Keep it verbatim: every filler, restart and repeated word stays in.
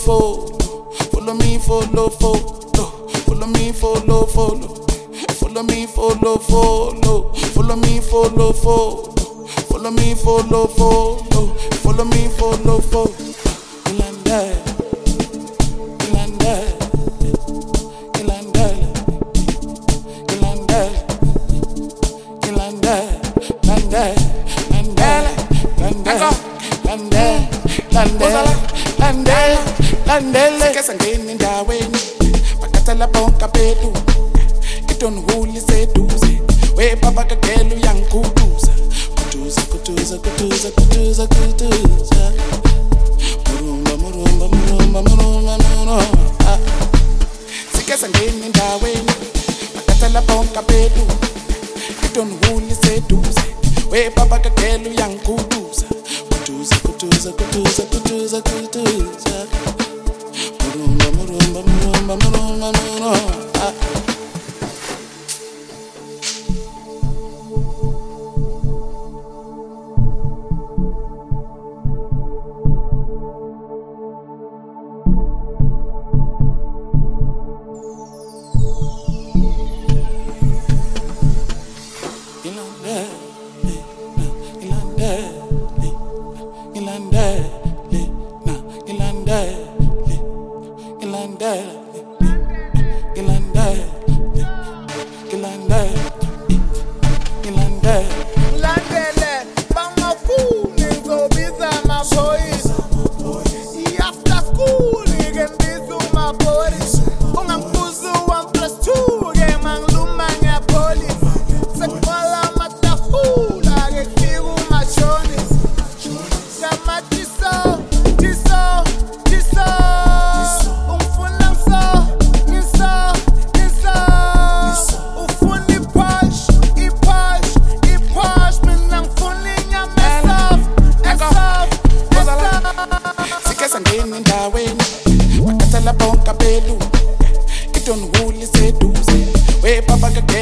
follow. Follow me, follow, follow. Follow me, follow, follow. Follow me, follow, follow. Follow me, follow, follow. Follow me, follow, follow. Follow me, follow, follow. Ilanda, Ilanda, Ilanda, Ilanda, Ilanda, Landa, Landa, Landa, Landa, Landa, Landa, Landa. Sike sangeni ndaweni, bakathala bonke bethu. Itonhuli seduze, we papa kakelu yankuduza. Kuduza, kuduza, kuduza, kuduza, kuduza. Murumba, murumba, murumba, murumba, murumba. Sike sangeni ndaweni, bakathala bonke bethu. Itonhuli seduze, we papa kakelu yankuduza. Kuduza, kuduza, kuduza, kuduza, kuduza. Murumba, murumba, murumba, murumba, murumba. Bakathala bonke bethu. Itonhuli seduze, we papa kakelu